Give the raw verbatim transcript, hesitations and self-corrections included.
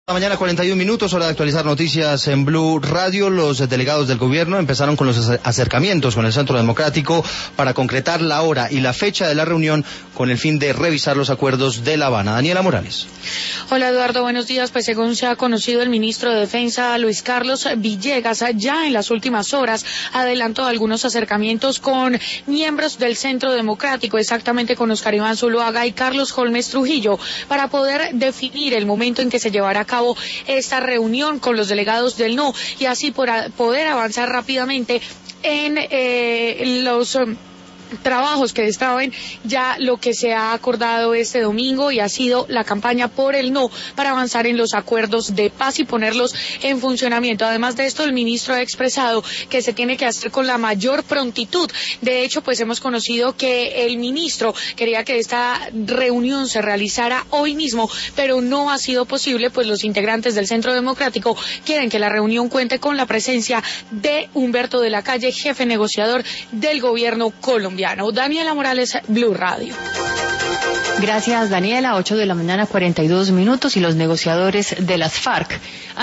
La mañana cuarenta y un minutos, hora de actualizar noticias en Blue Radio. Los delegados del gobierno empezaron con los acercamientos con el Centro Democrático para concretar la hora y la fecha de la reunión con el fin de revisar los acuerdos de La Habana. Daniela Morales. Hola Eduardo, buenos días. Pues según se ha conocido, el ministro de Defensa, Luis Carlos Villegas, ya en las últimas horas adelantó algunos acercamientos con miembros del Centro Democrático, exactamente con Oscar Iván Zuluaga y Carlos Holmes Trujillo, para poder definir el momento en que se llevará a cabo esta reunión con los delegados del no y así poder avanzar rápidamente en eh, los um, trabajos que destraben ya lo que se ha acordado este domingo y ha sido la campaña por el no para avanzar en los acuerdos de paz y ponerlos en funcionamiento. Además de esto, el ministro ha expresado que se tiene que hacer con la mayor prontitud. De hecho, pues hemos conocido que el ministro quería que esta reunión se realizara hoy mismo, pero no ha sido posible, pues los integrantes del Centro Democrático quieren que la reunión cuente con la presencia de Humberto de la Calle, jefe negociador del gobierno colombiano. Daniela Morales, Blue Radio. Gracias, Daniela. ocho de la mañana, cuarenta y dos minutos, y los negociadores de las FARC